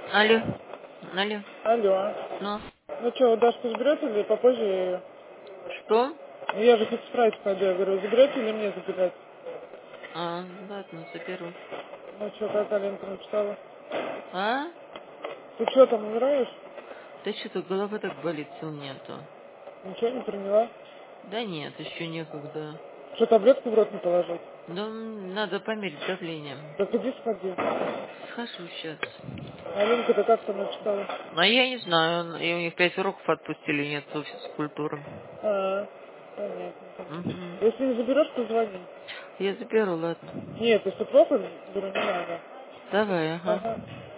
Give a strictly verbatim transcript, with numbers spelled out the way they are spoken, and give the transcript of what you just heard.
Алло. Алло. Алло. Ну, Ну что, Дашку заберете или попозже я ее? что? Ну, я же хоть справить пойду. Я говорю, заберете или мне забирать? А, ладно, заберу. Ну что, как Аленка написала? А? Ты что, там умираешь? Да что-то голова так болит, сил нету. Ничего не приняла? Да нет, еще некогда. Что, таблетку в рот не положить? Да м, надо померить давление. Так иди сходи. Схожу сейчас. Аленка-то как там написала? А я не знаю, и у них пять уроков отпустили, нет в физкультуры. А, понятно. Угу. Если не заберешь, то звони. Я заберу, ладно. Нет, если плохо, говорю, не надо. Давай, ага. Ага.